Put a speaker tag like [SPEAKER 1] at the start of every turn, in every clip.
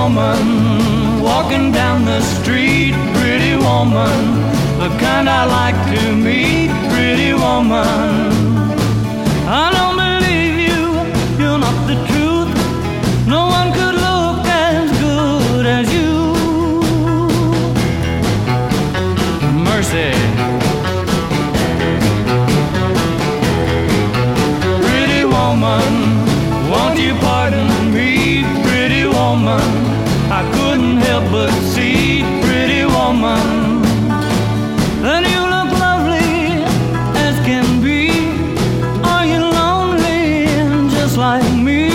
[SPEAKER 1] woman walking down the street, pretty woman, the kind I like to meet, pretty woman. I don't believe you, you're not the truth. No one could look as good as you. Mercy. Pretty woman, won't you pardon me, pretty woman? I couldn't help but see, pretty woman, that you look lovely as can be. Are you lonely just like me?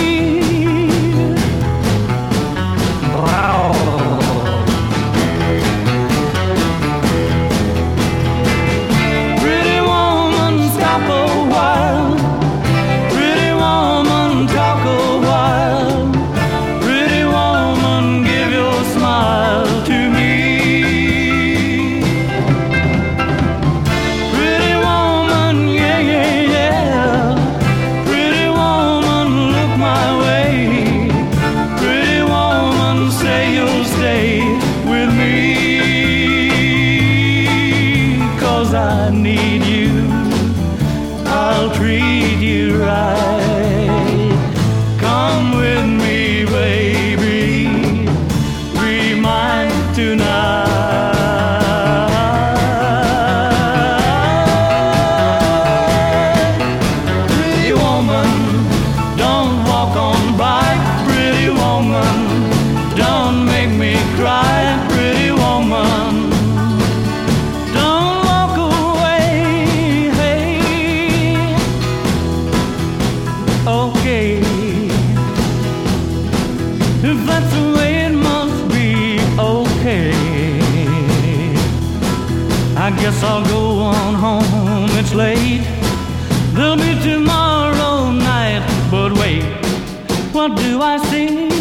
[SPEAKER 1] Pretty woman, stop a while. Pretty woman, talk a while. Pretty woman, give your smile to me. Pretty woman, yeah, yeah, yeah. Pretty woman, look my way. Pretty woman, say you'll stay with me. 'Cause I need you, I'll treat you right. Come with me, baby, be mine tonight. Pretty woman, don't walk on by. Pretty woman, don't make me cry. Pretty woman, don't walk away. Hey, okay, if that's the way it must be, okay. I guess I'll go on home, it's late. There'll be tomorrow night, but wait, what do I see?